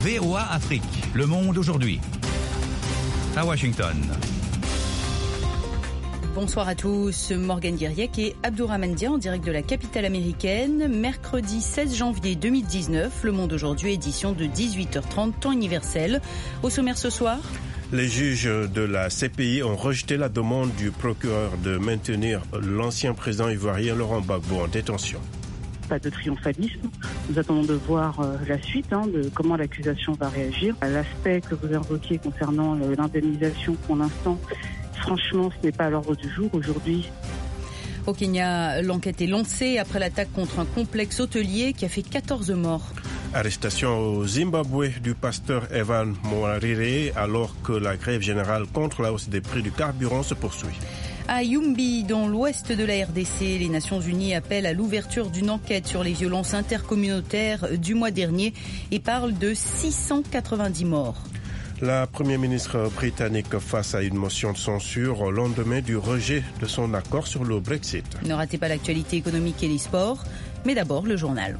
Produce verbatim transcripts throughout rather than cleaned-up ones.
V O A Afrique, Le Monde aujourd'hui. À Washington. Bonsoir à tous, Morgane Guiriec et Abdourahmane Dia en direct de la capitale américaine. Mercredi seize janvier deux mille dix-neuf, Le Monde aujourd'hui, édition de dix-huit heures trente, temps universel. Au sommaire ce soir, les juges de la C P I ont rejeté la demande du procureur de maintenir l'ancien président ivoirien Laurent Gbagbo en détention. Pas de triomphalisme. Nous attendons de voir euh, la suite, hein, de comment l'accusation va réagir. L'aspect que vous invoquiez concernant l'indemnisation, pour l'instant, franchement, ce n'est pas à l'ordre du jour aujourd'hui. Au Kenya, l'enquête est lancée après l'attaque contre un complexe hôtelier qui a fait quatorze morts. Arrestation au Zimbabwe du pasteur Evan Mowarire alors que la grève générale contre la hausse des prix du carburant se poursuit. À Yumbi, dans l'ouest de la R D C, les Nations Unies appellent à l'ouverture d'une enquête sur les violences intercommunautaires du mois dernier et parlent de six cent quatre-vingt-dix morts. La première ministre britannique face à une motion de censure au lendemain du rejet de son accord sur le Brexit. Ne ratez pas l'actualité économique et les sports, mais d'abord le journal.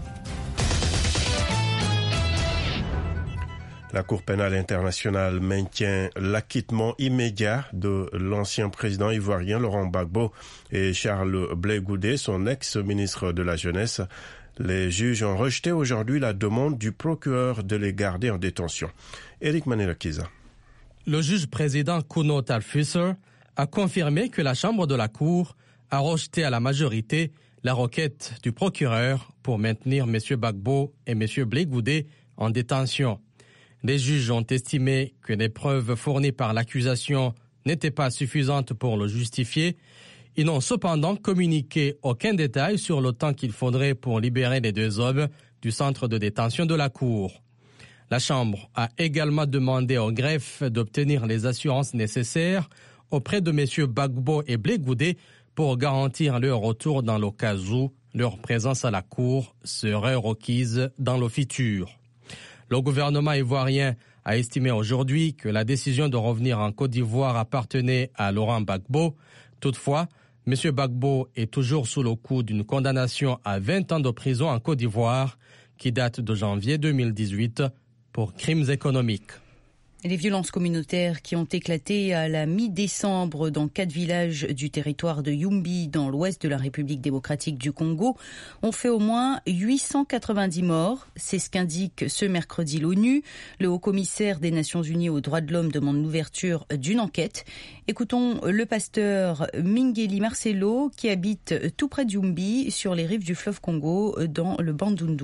La Cour pénale internationale maintient l'acquittement immédiat de l'ancien président ivoirien Laurent Gbagbo et Charles Blé Goudé, son ex-ministre de la Jeunesse. Les juges ont rejeté aujourd'hui la demande du procureur de les garder en détention. Eric Manelakiza. Le juge président Kuno Talfusser a confirmé que la Chambre de la Cour a rejeté à la majorité la requête du procureur pour maintenir M. Gbagbo et M. Blé Goudé en détention. Les juges ont estimé que les preuves fournies par l'accusation n'étaient pas suffisantes pour le justifier. Ils n'ont cependant communiqué aucun détail sur le temps qu'il faudrait pour libérer les deux hommes du centre de détention de la Cour. La Chambre a également demandé au greffe d'obtenir les assurances nécessaires auprès de M. Gbagbo et Blé Goudé pour garantir leur retour dans le cas où leur présence à la Cour serait requise dans le futur. Le gouvernement ivoirien a estimé aujourd'hui que la décision de revenir en Côte d'Ivoire appartenait à Laurent Gbagbo. Toutefois, M. Gbagbo est toujours sous le coup d'une condamnation à vingt ans de prison en Côte d'Ivoire qui date de janvier deux mille dix-huit pour crimes économiques. Les violences communautaires qui ont éclaté à la mi-décembre dans quatre villages du territoire de Yumbi, dans l'ouest de la République démocratique du Congo, ont fait au moins huit cent quatre-vingt-dix morts. C'est ce qu'indique ce mercredi l'ONU. Le haut-commissaire des Nations Unies aux droits de l'homme demande l'ouverture d'une enquête. Écoutons le pasteur Mingeli Marcelo qui habite tout près de Yumbi, sur les rives du fleuve Congo, dans le Bandundu.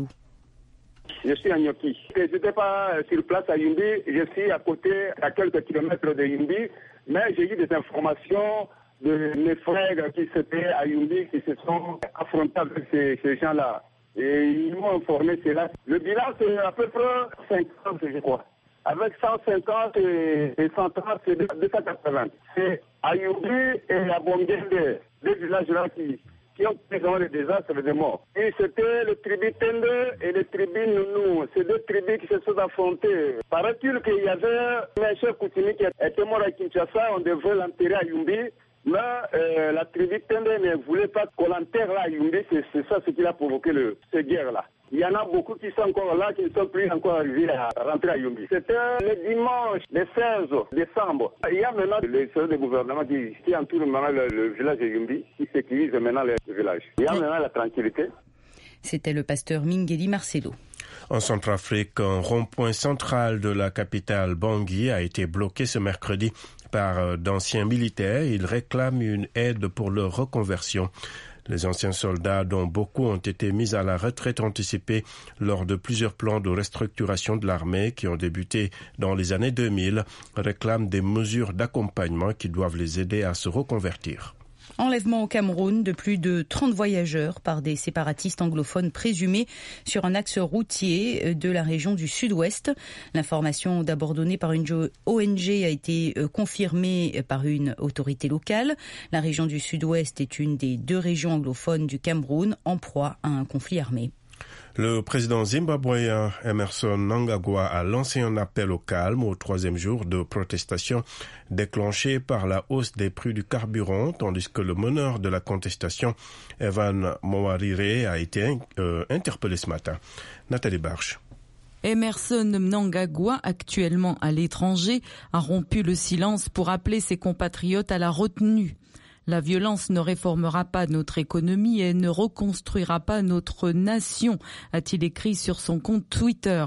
Je suis à Nyoki. Je n'étais pas sur place à Yumbi, je suis à côté, à quelques kilomètres de Yumbi, mais j'ai eu des informations de mes frères qui étaient à Yumbi, qui se sont affrontés avec ces, ces gens-là. Et ils m'ont informé cela. Le bilan, c'est à peu près cinquante, je crois. Avec cent cinquante et cent trente, c'est deux cent quatre-vingts. C'est à Yumbi et à Bongende, deux villages-là qui... qui ont pris les désastres des morts. Et c'était le tribu Tende et le tribu Nounou. Ces deux tribus qui se sont affrontés. Paraît-il qu'il y avait un chef coutumier qui était mort à Kinshasa, on devait l'enterrer à Yumbi. Mais euh, la tribu Tende ne voulait pas qu'on l'enterre là à Yumbi. C'est, c'est ça ce qui a provoqué le, ces guerres-là. Il y en a beaucoup qui sont encore là, qui ne sont plus encore arrivés à rentrer à Yumbi. C'était le dimanche, le seize décembre. Il y a maintenant les services de gouvernement qui, qui entourent maintenant le, le village de Yumbi, qui sécurisent maintenant le, le village. Il y a maintenant la tranquillité. C'était le pasteur Mingeli Marcelo. En Centrafrique, un rond-point central de la capitale Bangui a été bloqué ce mercredi par d'anciens militaires. Ils réclament une aide pour leur reconversion. Les anciens soldats, dont beaucoup ont été mis à la retraite anticipée lors de plusieurs plans de restructuration de l'armée qui ont débuté dans les années deux mille, réclament des mesures d'accompagnement qui doivent les aider à se reconvertir. Enlèvement au Cameroun de plus de trente voyageurs par des séparatistes anglophones présumés sur un axe routier de la région du Sud-Ouest. L'information d'abord donnée par une O N G a été confirmée par une autorité locale. La région du Sud-Ouest est une des deux régions anglophones du Cameroun en proie à un conflit armé. Le président zimbabwéen Emmerson Mnangagwa a lancé un appel au calme au troisième jour de protestation déclenché par la hausse des prix du carburant, tandis que le meneur de la contestation, Evan Mowarire, a été euh, interpellé ce matin. Nathalie Barche. Emerson Mnangagwa, actuellement à l'étranger, a rompu le silence pour appeler ses compatriotes à la retenue. La violence ne réformera pas notre économie et ne reconstruira pas notre nation, a-t-il écrit sur son compte Twitter.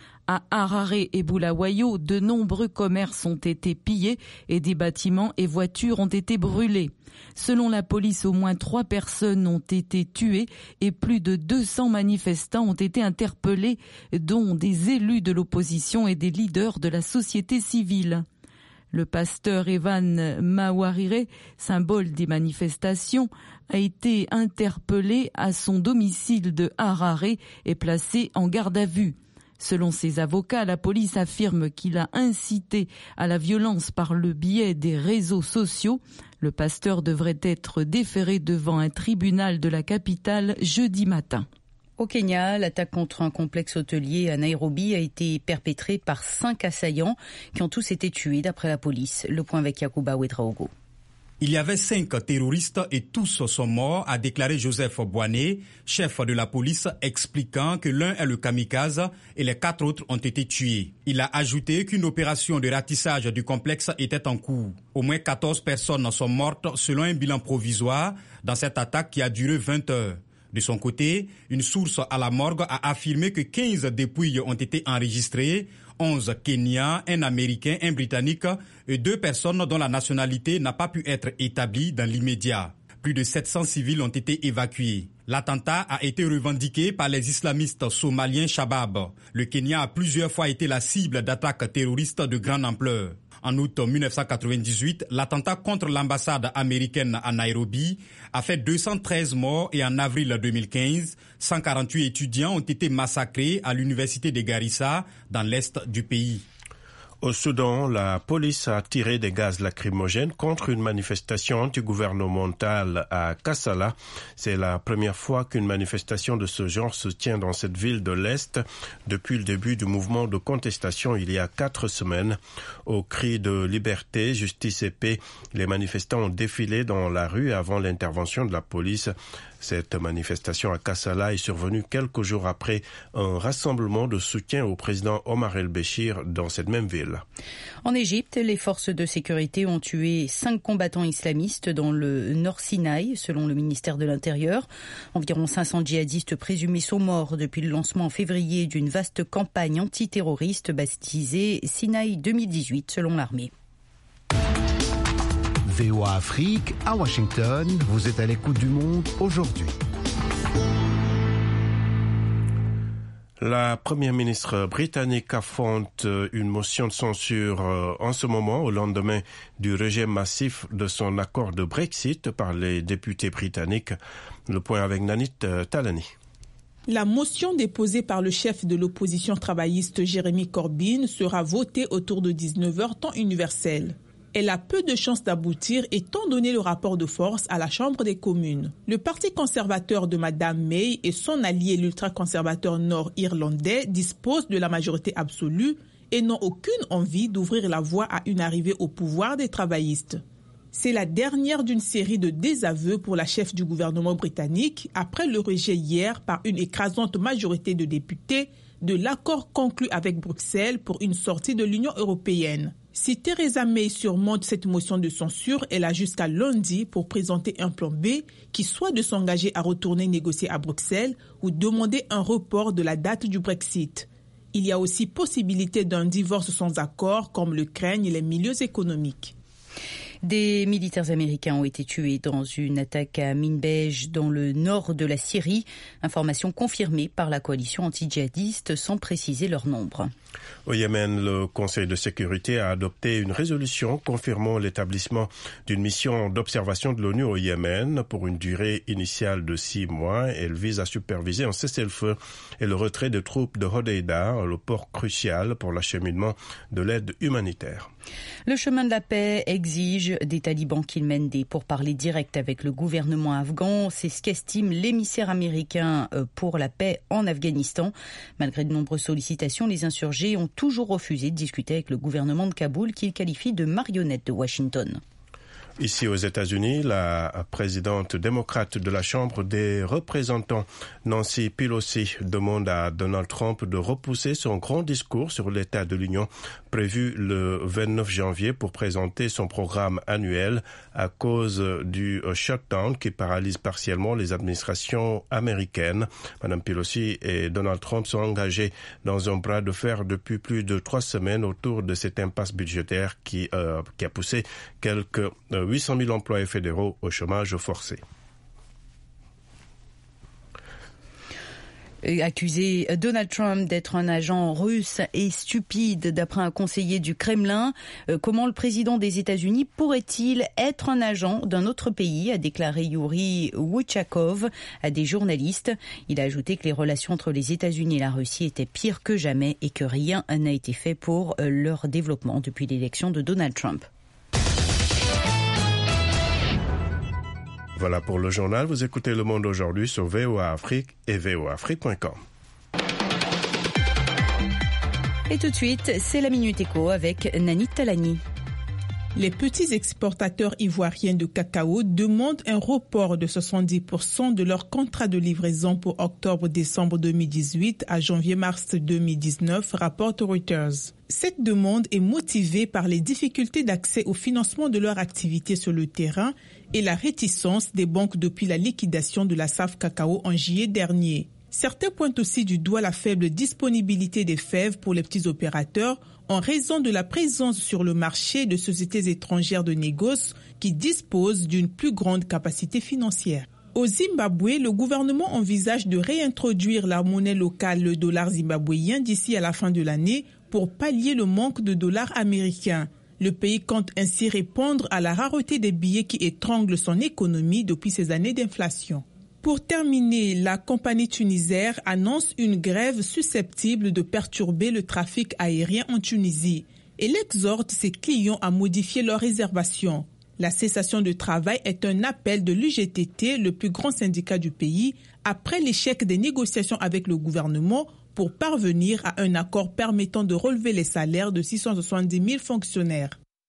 À Harare et Bulawayo, de nombreux commerces ont été pillés et des bâtiments et voitures ont été brûlés. Selon la police, au moins trois personnes ont été tuées et plus de deux cents manifestants ont été interpellés, dont des élus de l'opposition et des leaders de la société civile. Le pasteur Evan Mawarire, symbole des manifestations, a été interpellé à son domicile de Harare et placé en garde à vue. Selon ses avocats, la police affirme qu'il a incité à la violence par le biais des réseaux sociaux. Le pasteur devrait être déféré devant un tribunal de la capitale jeudi matin. Au Kenya, l'attaque contre un complexe hôtelier à Nairobi a été perpétrée par cinq assaillants qui ont tous été tués d'après la police. Le point avec Yakuba Ouedraogo. Il y avait cinq terroristes et tous sont morts, a déclaré Joseph Boané, chef de la police, expliquant que l'un est le kamikaze et les quatre autres ont été tués. Il a ajouté qu'une opération de ratissage du complexe était en cours. Au moins quatorze personnes sont mortes selon un bilan provisoire dans cette attaque qui a duré vingt heures. De son côté, une source à la morgue a affirmé que quinze dépouilles ont été enregistrées, onze Kenyans, un Américain, un Britannique et deux personnes dont la nationalité n'a pas pu être établie dans l'immédiat. Plus de sept cents civils ont été évacués. L'attentat a été revendiqué par les islamistes somaliens Shabab. Le Kenya a plusieurs fois été la cible d'attaques terroristes de grande ampleur. En août mille neuf cent quatre-vingt-dix-huit, l'attentat contre l'ambassade américaine à Nairobi a fait deux cent treize morts et en avril deux mille quinze, cent quarante-huit étudiants ont été massacrés à l'université de Garissa dans l'est du pays. Au Soudan, la police a tiré des gaz lacrymogènes contre une manifestation antigouvernementale à Kassala. C'est la première fois qu'une manifestation de ce genre se tient dans cette ville de l'Est depuis le début du mouvement de contestation il y a quatre semaines. Au cri de liberté, justice et paix, les manifestants ont défilé dans la rue avant l'intervention de la police. Cette manifestation à Kassala est survenue quelques jours après un rassemblement de soutien au président Omar el-Béchir dans cette même ville. En Égypte, les forces de sécurité ont tué cinq combattants islamistes dans le Nord Sinaï, selon le ministère de l'Intérieur. Environ cinq cents djihadistes présumés sont morts depuis le lancement en février d'une vaste campagne antiterroriste baptisée Sinaï deux mille dix-huit, selon l'armée. V O A Afrique, à Washington, vous êtes à l'écoute du monde aujourd'hui. La première ministre britannique affronte une motion de censure en ce moment, au lendemain du rejet massif de son accord de Brexit par les députés britanniques. Le point avec Nanit Talani. La motion déposée par le chef de l'opposition travailliste Jeremy Corbyn sera votée autour de dix-neuf heures temps universel. Elle a peu de chances d'aboutir étant donné le rapport de force à la Chambre des communes. Le parti conservateur de Madame May et son allié l'ultra-conservateur nord-irlandais disposent de la majorité absolue et n'ont aucune envie d'ouvrir la voie à une arrivée au pouvoir des travaillistes. C'est la dernière d'une série de désaveux pour la chef du gouvernement britannique après le rejet hier par une écrasante majorité de députés de l'accord conclu avec Bruxelles pour une sortie de l'Union européenne. Si Theresa May surmonte cette motion de censure, elle a jusqu'à lundi pour présenter un plan B qui soit de s'engager à retourner négocier à Bruxelles ou demander un report de la date du Brexit. Il y a aussi possibilité d'un divorce sans accord, comme le craignent les milieux économiques. Des militaires américains ont été tués dans une attaque à Minbej dans le nord de la Syrie. Information confirmée par la coalition anti-djihadiste sans préciser leur nombre. Au Yémen, le Conseil de sécurité a adopté une résolution confirmant l'établissement d'une mission d'observation de l'ONU au Yémen pour une durée initiale de six mois. Elle vise à superviser un cessez-le-feu et le retrait des troupes de Hodeïda, le port crucial pour l'acheminement de l'aide humanitaire. Le chemin de la paix exige des talibans qu'ils mènent des pourparlers directs avec le gouvernement afghan. C'est ce qu'estime l'émissaire américain pour la paix en Afghanistan. Malgré de nombreuses sollicitations, les insurgés ont toujours refusé de discuter avec le gouvernement de Kaboul qu'il qualifie de marionnette de Washington. Ici aux États-Unis, la présidente démocrate de la Chambre des représentants, Nancy Pelosi, demande à Donald Trump de repousser son grand discours sur l'état de l'Union prévu le vingt-neuf janvier pour présenter son programme annuel à cause du shutdown qui paralyse partiellement les administrations américaines. Madame Pelosi et Donald Trump sont engagés dans un bras de fer depuis plus de trois semaines autour de cette impasse budgétaire qui, euh, qui a poussé quelques euh, huit cent mille employés fédéraux au chômage forcé. Accusé Donald Trump d'être un agent russe et stupide, d'après un conseiller du Kremlin. Comment le président des États-Unis pourrait-il être un agent d'un autre pays, a déclaré Yuri Wuchakov à des journalistes. Il a ajouté que les relations entre les États-Unis et la Russie étaient pires que jamais et que rien n'a été fait pour leur développement depuis l'élection de Donald Trump. Voilà pour le journal. Vous écoutez Le Monde aujourd'hui sur V O A Afrique et v o a afrique point com. Et tout de suite, c'est la Minute Éco avec Nani Talani. Les petits exportateurs ivoiriens de cacao demandent un report de soixante-dix pour cent de leur contrat de livraison pour octobre-décembre deux mille dix-huit à janvier-mars deux mille dix-neuf, rapporte Reuters. Cette demande est motivée par les difficultés d'accès au financement de leur activité sur le terrain et la réticence des banques depuis la liquidation de la S A F Cacao en juillet dernier. Certains pointent aussi du doigt la faible disponibilité des fèves pour les petits opérateurs en raison de la présence sur le marché de sociétés étrangères de négoce qui disposent d'une plus grande capacité financière. Au Zimbabwe, le gouvernement envisage de réintroduire la monnaie locale, le dollar zimbabwéen, d'ici à la fin de l'année pour pallier le manque de dollars américains. Le pays compte ainsi répondre à la rareté des billets qui étrangle son économie depuis ces années d'inflation. Pour terminer, la compagnie Tunisair annonce une grève susceptible de perturber le trafic aérien en Tunisie. Elle exhorte ses clients à modifier leurs réservations. La cessation de travail est un appel de l'U G T T, le plus grand syndicat du pays, après l'échec des négociations avec le gouvernement pour parvenir à un accord permettant de relever les salaires de six cent soixante-dix mille fonctionnaires.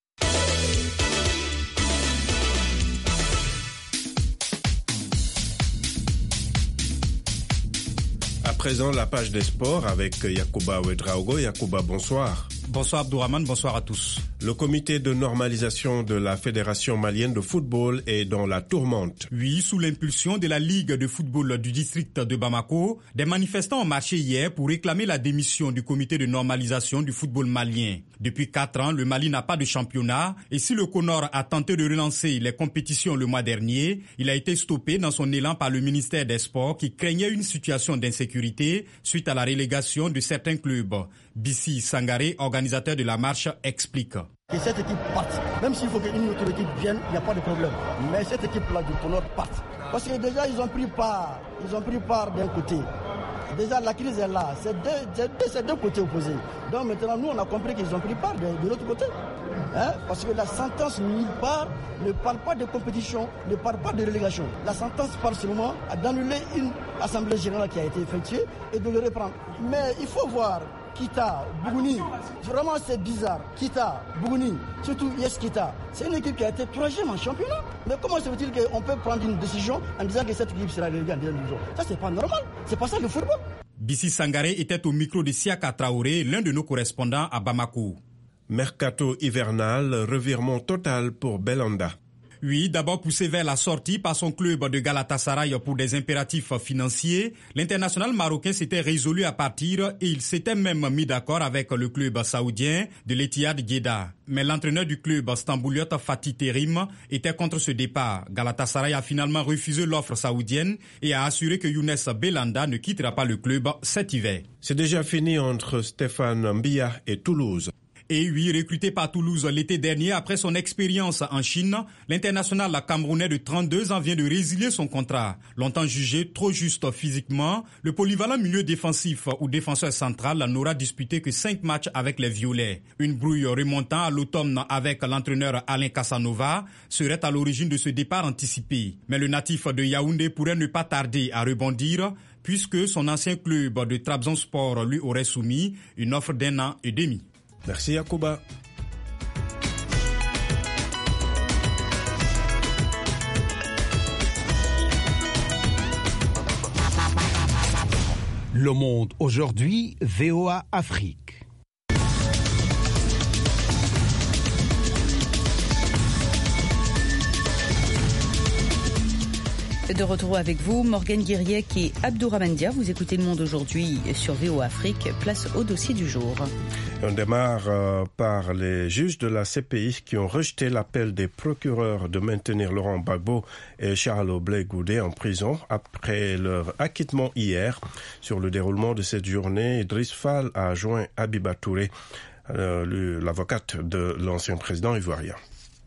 À présent, la page des sports avec Yacouba Ouedraogo. Yacouba, bonsoir. Bonsoir Abdourahmane, bonsoir à tous. Le comité de normalisation de la Fédération malienne de football est dans la tourmente. Oui, sous l'impulsion de la Ligue de football du district de Bamako, des manifestants ont marché hier pour réclamer la démission du comité de normalisation du football malien. Depuis quatre ans, le Mali n'a pas de championnat et si le CONOR a tenté de relancer les compétitions le mois dernier, il a été stoppé dans son élan par le ministère des Sports qui craignait une situation d'insécurité suite à la relégation de certains clubs. Bissi Sangaré, organisateur de la marche, explique. Que cette équipe parte, même s'il faut qu'une autre équipe vienne, il n'y a pas de problème. Mais cette équipe-là du Conor parte. Parce que déjà, ils ont pris part, ils ont pris part d'un côté. Déjà, la crise est là. C'est deux, c'est deux côtés opposés. Donc maintenant, nous, on a compris qu'ils ont pris part de, de l'autre côté. Hein? Parce que la sentence, nulle part, ne parle pas de compétition, ne parle pas de relégation. La sentence parle seulement d'annuler une assemblée générale qui a été effectuée et de le reprendre. Mais il faut voir Kita, Bougouni, vraiment c'est bizarre. Kita, Bougouni, surtout Yes Kita, c'est une équipe qui a été troisième en championnat. Mais comment se fait-il qu'on peut prendre une décision en disant que cette équipe sera reléguée en deuxième division? Ça, c'est pas normal. C'est pas ça le football. Bissi Sangaré était au micro de Siaka Traoré, l'un de nos correspondants à Bamako. Mercato hivernal, revirement total pour Belhanda. Oui, d'abord poussé vers la sortie par son club de Galatasaray pour des impératifs financiers, l'international marocain s'était résolu à partir et il s'était même mis d'accord avec le club saoudien de l'Etihad Jeddah. Mais l'entraîneur du club stambouliote Fatih Terim était contre ce départ. Galatasaray a finalement refusé l'offre saoudienne et a assuré que Younes Belhanda ne quittera pas le club cet hiver. C'est déjà fini entre Stéphane Mbia et Toulouse. Et oui, recruté par Toulouse l'été dernier après son expérience en Chine, l'international camerounais de trente-deux ans vient de résilier son contrat. Longtemps jugé trop juste physiquement, le polyvalent milieu défensif ou défenseur central n'aura disputé que cinq matchs avec les Violets. Une brouille remontant à l'automne avec l'entraîneur Alain Casanova serait à l'origine de ce départ anticipé. Mais le natif de Yaoundé pourrait ne pas tarder à rebondir puisque son ancien club de Trabzonspor lui aurait soumis une offre d'un an et demi. Merci Yacouba. Le Monde aujourd'hui, V O A Afrique. De retour avec vous, Morgane Guiriec et Abdourahmane Dia. Vous écoutez Le Monde aujourd'hui sur V O A Afrique. Place au dossier du jour. On démarre euh, par les juges de la C P I qui ont rejeté l'appel des procureurs de maintenir Laurent Gbagbo et Charles Blé Goudé en prison après leur acquittement hier. Sur le déroulement de cette journée, Idriss Fall a joint Habiba Touré, euh, l'avocate de l'ancien président ivoirien.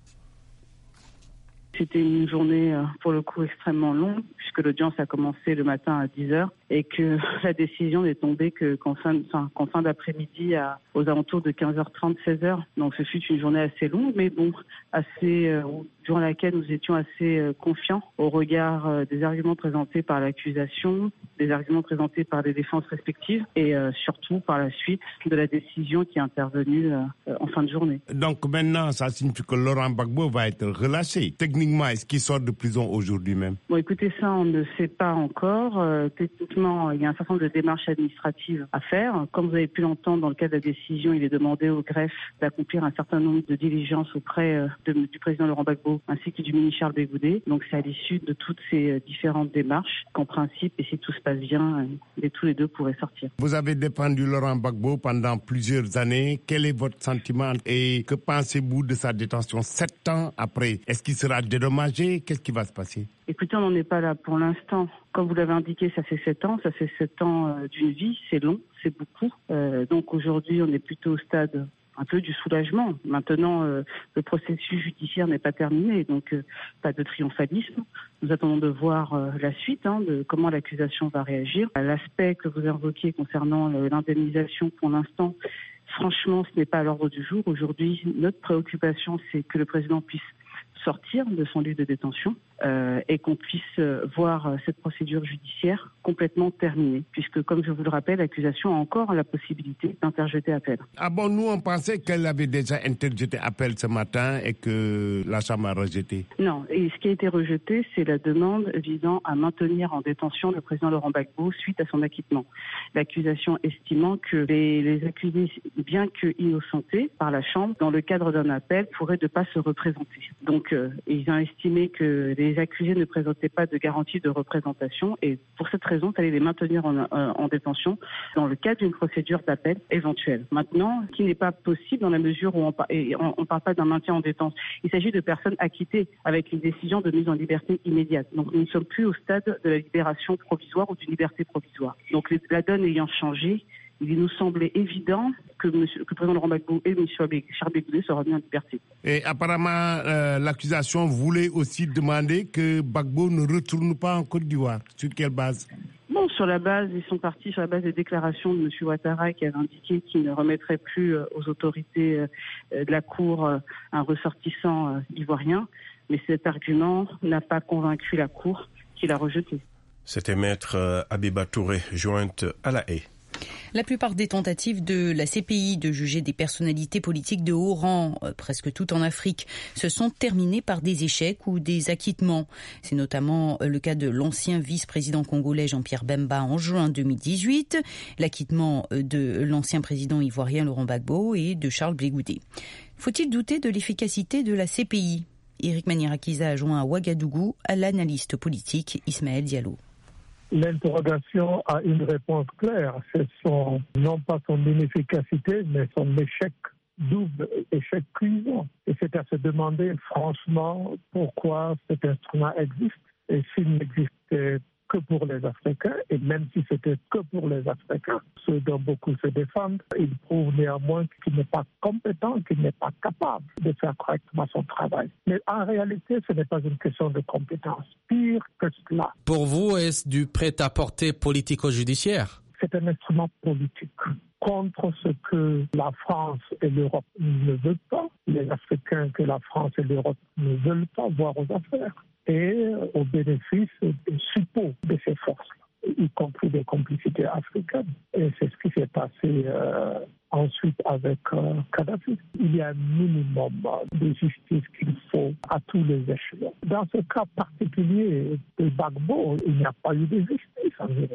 C'était une journée, pour le coup, extrêmement longue, puisque l'audience a commencé le matin à dix heures et que la décision n'est tombée que, qu'en, fin, enfin, qu'en fin d'après-midi à, aux alentours de quinze heures trente, seize heures. Donc ce fut une journée assez longue, mais bon, assez, euh, durant laquelle nous étions assez euh, confiants au regard euh, des arguments présentés par l'accusation, des arguments présentés par les défenses respectives et euh, surtout par la suite de la décision qui est intervenue euh, en fin de journée. Donc maintenant, ça signifie que Laurent Gbagbo va être relâché. Techniquement, est-ce qu'il sort de prison aujourd'hui même? Bon, écoutez, ça, on ne sait pas encore. Euh, techniquement, il y a un certain nombre de démarches administratives à faire. Comme vous avez pu l'entendre dans le cadre de la décision, il est demandé au greffe d'accomplir un certain nombre de diligences auprès euh, de, du président Laurent Gbagbo ainsi que du ministre Charles Blé Goudé. Donc c'est à l'issue de toutes ces euh, différentes démarches qu'en principe, et si tout se passe bien, euh, les, tous les deux pourraient sortir. Vous avez défendu Laurent Gbagbo pendant plusieurs années. Quel est votre sentiment et que pensez-vous de sa détention sept ans après? Est-ce qu'il sera dédommagé? Qu'est-ce qui va se passer? Écoutez, on n'en est pas là pour l'instant. Comme vous l'avez indiqué, ça fait sept ans. Ça fait sept ans euh, d'une vie. C'est long, c'est beaucoup. Euh, donc aujourd'hui, on est plutôt au stade un peu du soulagement. Maintenant, euh, le processus judiciaire n'est pas terminé, donc euh, pas de triomphalisme. Nous attendons de voir euh, la suite, hein, de comment l'accusation va réagir. L'aspect que vous invoquiez concernant euh, l'indemnisation, pour l'instant, franchement, ce n'est pas à l'ordre du jour. Aujourd'hui, notre préoccupation, c'est que le président puisse sortir de son lieu de détention euh, et qu'on puisse euh, voir euh, cette procédure judiciaire complètement terminée, puisque, comme je vous le rappelle, l'accusation a encore la possibilité d'interjeter appel. Ah bon, nous on pensait qu'elle avait déjà interjeté appel ce matin et que la Chambre a rejeté. Non, et ce qui a été rejeté, c'est la demande visant à maintenir en détention le président Laurent Gbagbo suite à son acquittement. L'accusation estimant que les, les accusés, bien que innocentés par la Chambre, dans le cadre d'un appel, pourraient ne pas se représenter. Donc, euh, ils ont estimé que les accusés ne présentaient pas de garantie de représentation et pour cette raison, il fallait les maintenir en, euh, en détention dans le cadre d'une procédure d'appel éventuelle. Maintenant, ce qui n'est pas possible dans la mesure où on ne parle pas d'un maintien en détention. Il s'agit de personnes acquittées avec une décision de mise en liberté immédiate. Donc, nous ne sommes plus au stade de la libération provisoire ou d'une liberté provisoire. Donc, les, la donne ayant changé, il nous semblait évident que, monsieur, que le président Laurent Gbagbo et M. Charles Blé Goudé seraient mis en liberté. Et apparemment, euh, l'accusation voulait aussi demander que Gbagbo ne retourne pas en Côte d'Ivoire. Sur quelle base? Bon, sur la base, ils sont partis sur la base des déclarations de M. Ouattara qui avait indiqué qu'il ne remettrait plus euh, aux autorités euh, de la Cour euh, un ressortissant euh, ivoirien. Mais cet argument n'a pas convaincu la Cour qui l'a rejeté. C'était maître euh, Habiba Touré, jointe à la haie. La plupart des tentatives de la C P I de juger des personnalités politiques de haut rang, euh, presque toutes en Afrique, se sont terminées par des échecs ou des acquittements. C'est notamment le cas de l'ancien vice-président congolais Jean-Pierre Bemba en juin deux mille dix-huit, l'acquittement de l'ancien président ivoirien Laurent Gbagbo et de Charles Blé Goudé. Faut-il douter de l'efficacité de la C P I? Éric Manirakiza a joint à Ouagadougou à l'analyste politique Ismaël Diallo. L'interrogation a une réponse claire. C'est son, non pas son inefficacité, mais son échec double, échec cuisant. Et c'est à se demander franchement pourquoi cet instrument existe et s'il n'existait que pour les Africains, et même si c'était que pour les Africains, ceux dont beaucoup se défendent, il prouve néanmoins qu'il n'est pas compétent, qu'il n'est pas capable de faire correctement son travail. Mais en réalité, ce n'est pas une question de compétence. Pire que cela. Pour vous, est-ce du prêt-à-porter politico-judiciaire? C'est un instrument politique contre ce que la France et l'Europe ne veulent pas, les Africains que la France et l'Europe ne veulent pas voir aux affaires, et au bénéfice des suppôts de ces forces, y compris des complicités africaines. Et c'est ce qui s'est passé euh, ensuite avec euh, Kadhafi. Il y a un minimum de justice qu'il faut à tous les échelons. Dans ce cas particulier de Gbagbo, il n'y a pas eu de justice en vérité.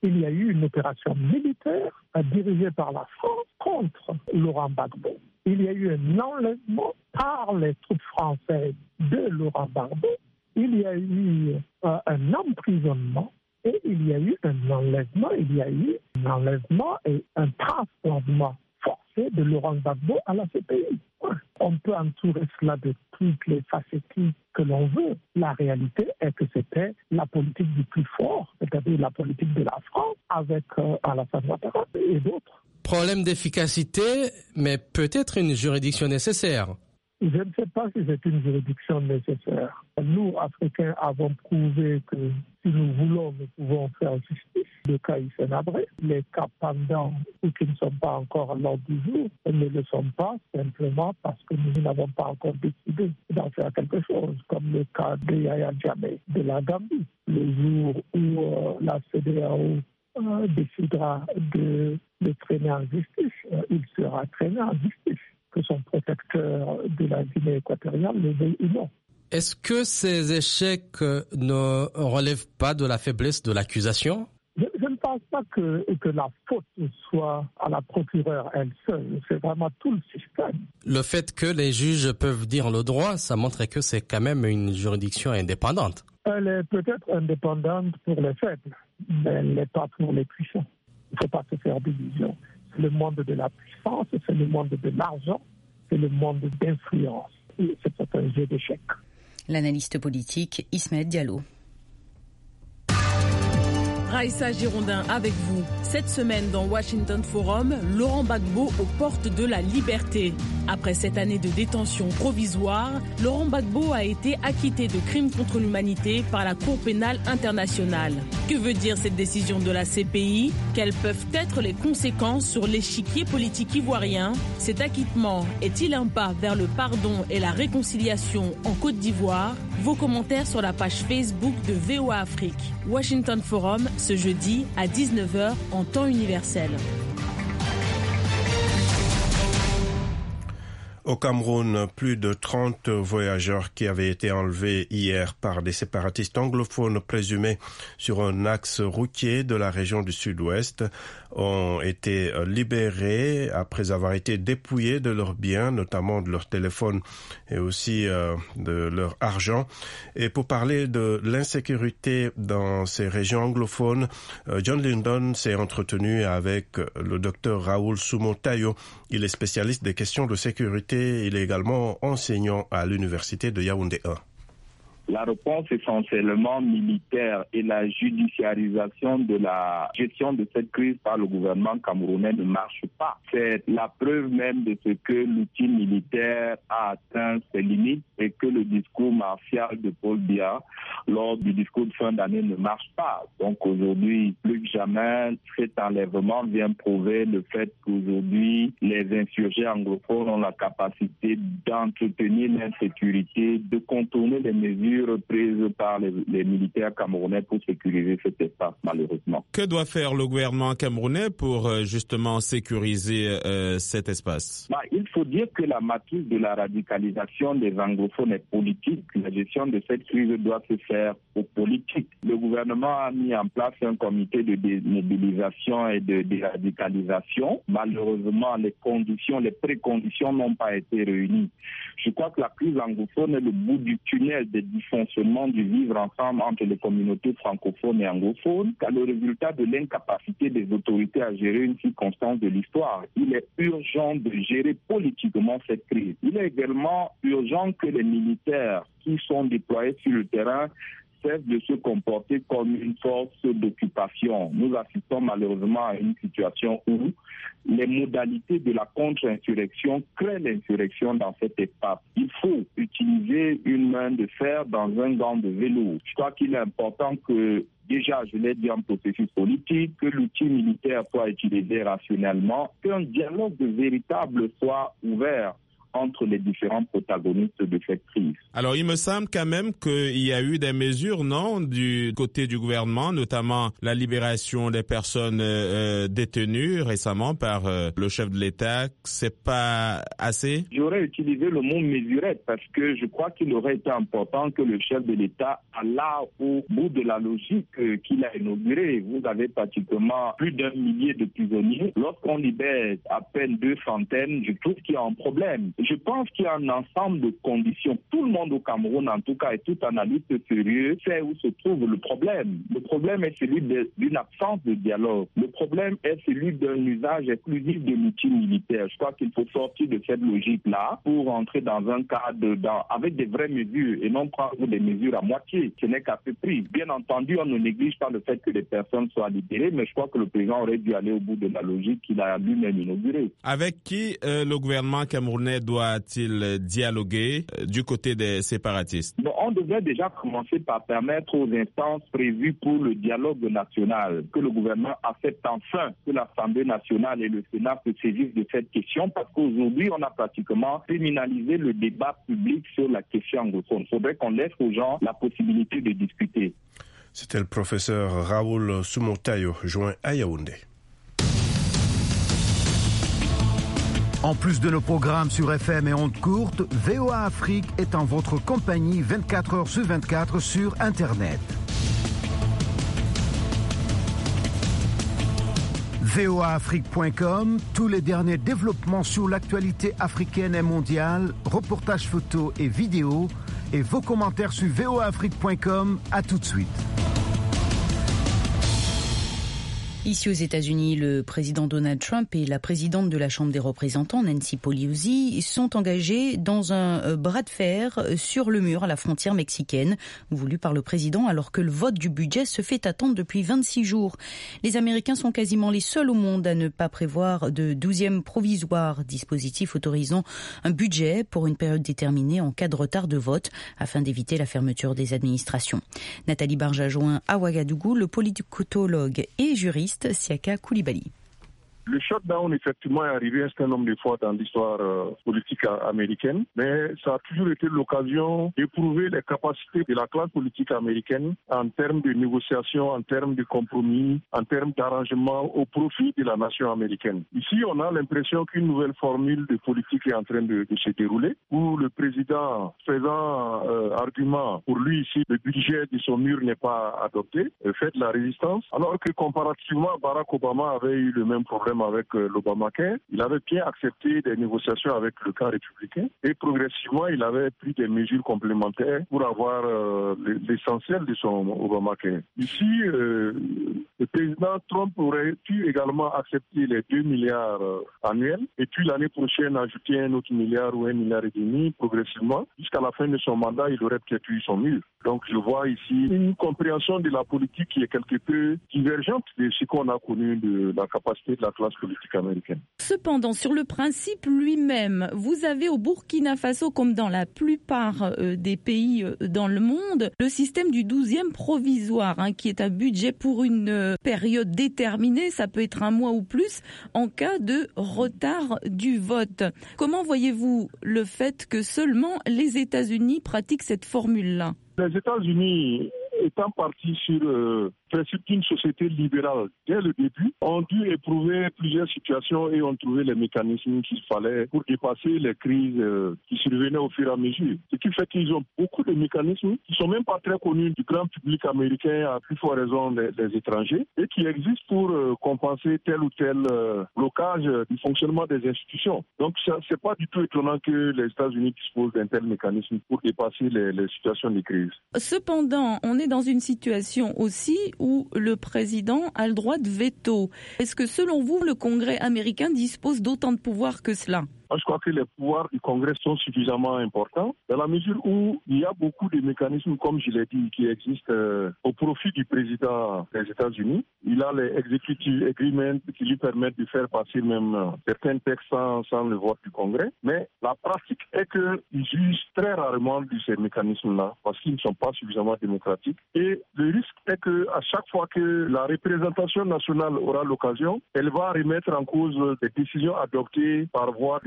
il y a eu une opération militaire dirigée par la France contre Laurent Gbagbo. Il y a eu un enlèvement par les troupes françaises de Laurent Gbagbo. Il y a eu euh, un emprisonnement et il y a eu un enlèvement. Il y a eu un enlèvement et un transport forcé de Laurent Gbagbo à la C P I. On peut entourer cela de toutes les facettes que l'on veut. La réalité est que c'était la politique du plus fort, c'est-à-dire la politique de la France avec euh, Alassane Ouattara et d'autres. Problème d'efficacité, mais peut-être une juridiction nécessaire. Je ne sais pas si c'est une juridiction nécessaire. Nous, Africains, avons prouvé que si nous voulons, nous pouvons faire justice. Le cas Hissène Habré, les cas pendants ou qui ne sont pas encore à l'ordre du jour, ne le sont pas simplement parce que nous n'avons pas encore décidé d'en faire quelque chose, comme le cas de Yahya Jammeh de la Gambie. Le jour où euh, la C E D E A O euh, décidera de le traîner en justice, euh, il sera traîné en justice. Que son protecteur de la Guinée équatoriale le veuille ou non. Est-ce que ces échecs ne relèvent pas de la faiblesse de l'accusation ? Je, je ne pense pas que, que la faute soit à la procureure elle seule, c'est vraiment tout le système. Le fait que les juges peuvent dire le droit, ça montre que c'est quand même une juridiction indépendante. Elle est peut-être indépendante pour les faibles, mais elle n'est pas pour les puissants. Il ne faut pas se faire d'illusions. C'est le monde de la puissance, c'est le monde de l'argent, c'est le monde d'influence. Et c'est un jeu d'échecs. L'analyste politique Ismaël Diallo. Raïssa Girondin avec vous. Cette semaine dans Washington Forum, Laurent Gbagbo aux portes de la liberté. Après cette année de détention provisoire, Laurent Gbagbo a été acquitté de crimes contre l'humanité par la Cour pénale internationale. Que veut dire cette décision de la C P I ? Quelles peuvent être les conséquences sur l'échiquier politique ivoirien ? Cet acquittement est-il un pas vers le pardon et la réconciliation en Côte d'Ivoire ? Vos commentaires sur la page Facebook de V O A Afrique. Washington Forum, ce jeudi à dix-neuf heures en temps universel. Au Cameroun, plus de trente voyageurs qui avaient été enlevés hier par des séparatistes anglophones présumés sur un axe routier de la région du Sud-Ouest ont été libérés après avoir été dépouillés de leurs biens, notamment de leur téléphone et aussi euh, de leur argent. Et pour parler de l'insécurité dans ces régions anglophones, euh, John Lyndon s'est entretenu avec le docteur Raoul Soumontayo. Il est spécialiste des questions de sécurité. Il est également enseignant à l'université de Yaoundé un. La réponse essentiellement militaire et la judiciarisation de la gestion de cette crise par le gouvernement camerounais ne marche pas. C'est la preuve même de ce que l'outil militaire a atteint ses limites et que le discours martial de Paul Biya lors du discours de fin d'année ne marche pas. Donc aujourd'hui, plus que jamais, cet enlèvement vient prouver le fait qu'aujourd'hui, les insurgés anglophones ont la capacité d'entretenir l'insécurité, de contourner les mesures prises par les, les militaires camerounais pour sécuriser cet espace, malheureusement. Que doit faire le gouvernement camerounais pour euh, justement sécuriser euh, cet espace? Bah, il faut dire que la matrice de la radicalisation des anglophones est politique. La gestion de cette crise doit se faire au politique. Le gouvernement a mis en place un comité de démobilisation et de déradicalisation. Malheureusement, les conditions, les préconditions n'ont pas été réunies. Je crois que la crise anglophone est le bout du tunnel des dysfonctionnements du vivre ensemble entre les communautés francophones et anglophones, car le résultat de l'incapacité des autorités à gérer une circonstance de l'histoire. Il est urgent de gérer politiquement cette crise. Il est également urgent que les militaires qui sont déployés sur le terrain cessent de se comporter comme une force d'occupation. Nous assistons malheureusement à une situation où les modalités de la contre-insurrection créent l'insurrection dans cet espace. Il faut utiliser une main de fer dans un gant de velours. Je crois qu'il est important que, déjà, je l'ai dit en processus politique, que l'outil militaire soit utilisé rationnellement, qu'un dialogue véritable soit ouvert entre les différents protagonistes de cette crise. Alors, il me semble quand même qu'il y a eu des mesures, non, du côté du gouvernement, notamment la libération des personnes euh, détenues récemment par euh, le chef de l'État. C'est pas assez? J'aurais utilisé le mot mesurette parce que je crois qu'il aurait été important que le chef de l'État aille au bout de la logique euh, qu'il a inaugurée. Vous avez pratiquement plus d'un millier de prisonniers. Lorsqu'on libère à peine deux centaines, je trouve qu'il y a un problème. Je pense qu'il y a un ensemble de conditions. Tout le monde au Cameroun, en tout cas, et tout analyste sérieux, sait où se trouve le problème. Le problème est celui de, d'une absence de dialogue. Le problème est celui d'un usage exclusif de l'outil militaire. Je crois qu'il faut sortir de cette logique-là pour entrer dans un cadre dans, avec des vraies mesures et non prendre des mesures à moitié. Ce n'est qu'à peu près. Bien entendu, on ne néglige pas le fait que les personnes soient libérées, mais je crois que le président aurait dû aller au bout de la logique qu'il a lui-même inaugurée. Avec qui euh, le gouvernement camerounais doit-il dialoguer euh, du côté des séparatistes? Bon, on devrait déjà commencer par permettre aux instances prévues pour le dialogue national que le gouvernement accepte enfin que l'Assemblée nationale et le Sénat se saisissent de cette question, parce qu'aujourd'hui, on a pratiquement criminalisé le débat public sur la question anglophone. Il faudrait qu'on laisse aux gens la possibilité de discuter. C'était le professeur Raoul Sumontayo, joint à Yaoundé. En plus de nos programmes sur F M et ondes courtes, V O A Afrique est en votre compagnie vingt-quatre heures sur vingt-quatre sur Internet. V O A Afrique point com, tous les derniers développements sur l'actualité africaine et mondiale, reportages photos et vidéos, et vos commentaires sur V O A Afrique point com. À tout de suite. Ici aux États-Unis, le président Donald Trump et la présidente de la Chambre des représentants, Nancy Pelosi, sont engagés dans un bras de fer sur le mur à la frontière mexicaine, voulu par le président alors que le vote du budget se fait attendre depuis vingt-six jours. Les Américains sont quasiment les seuls au monde à ne pas prévoir de douzième provisoire, dispositif autorisant un budget pour une période déterminée en cas de retard de vote afin d'éviter la fermeture des administrations. Nathalie Barjajoin à Ouagadougou, le politicologue et juriste Siaka Koulibaly. Le shutdown, effectivement, est arrivé un certain nombre de fois dans l'histoire euh, politique américaine, mais ça a toujours été l'occasion d'éprouver les capacités de la classe politique américaine en termes de négociation, en termes de compromis, en termes d'arrangement au profit de la nation américaine. Ici, on a l'impression qu'une nouvelle formule de politique est en train de, de se dérouler, où le président faisant euh, argument pour lui ici, le budget de son mur n'est pas adopté, euh, fait de la résistance, alors que comparativement, Barack Obama avait eu le même problème avec l'Obamacare. Il avait bien accepté des négociations avec le camp républicain et progressivement, il avait pris des mesures complémentaires pour avoir euh, l'essentiel de son Obamacare. Ici, euh, le président Trump aurait pu également accepter les deux milliards euh, annuels et puis l'année prochaine ajouter un autre milliard ou un milliard et demi progressivement. Jusqu'à la fin de son mandat, il aurait peut-être eu son mur. Donc je vois ici une compréhension de la politique qui est quelque peu divergente de ce qu'on a connu de la capacité de la classe politique américaine. Cependant, sur le principe lui-même, vous avez au Burkina Faso, comme dans la plupart euh, des pays euh, dans le monde, le système du douzième provisoire, hein, qui est un budget pour une euh, période déterminée, ça peut être un mois ou plus, en cas de retard du vote. Comment voyez-vous le fait que seulement les États-Unis pratiquent cette formule-là ? Les États-Unis, étant partis sur le principe d'une société libérale dès le début, ont dû éprouver plusieurs situations et ont trouvé les mécanismes qu'il fallait pour dépasser les crises qui survenaient au fur et à mesure. Ce qui fait qu'ils ont beaucoup de mécanismes qui ne sont même pas très connus du grand public américain, à plus forte raison des, des étrangers, et qui existent pour euh, compenser tel ou tel euh, blocage du fonctionnement des institutions. Donc ce n'est pas du tout étonnant que les États-Unis disposent d'un tel mécanisme pour dépasser les, les situations de crise. Cependant, on est dans une situation aussi où le président a le droit de veto. Est-ce que selon vous, le Congrès américain dispose d'autant de pouvoir que cela ? Je crois que les pouvoirs du Congrès sont suffisamment importants dans la mesure où il y a beaucoup de mécanismes, comme je l'ai dit, qui existent euh, au profit du président des États-Unis. Il a les executive agreements qui lui permettent de faire passer même euh, certains textes sans, sans le vote du Congrès. Mais la pratique est qu'ils usent très rarement de ces mécanismes-là parce qu'ils ne sont pas suffisamment démocratiques. Et le risque est qu'à chaque fois que la représentation nationale aura l'occasion, elle va remettre en cause des décisions adoptées par voie de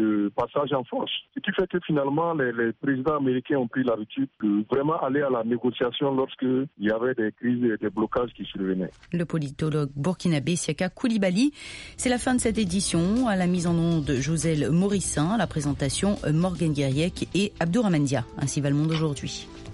de passage en force. Ce qui fait que finalement, les, les présidents américains ont pris l'habitude de vraiment aller à la négociation lorsqu'il y avait des crises et des blocages qui survenaient. Le politologue burkinabé Siaka Koulibaly. C'est la fin de cette édition. À la mise en onde, Joselle Morissin, à la présentation, Morgan Guiriec et Abdourahmane Dia. Ainsi va le monde aujourd'hui.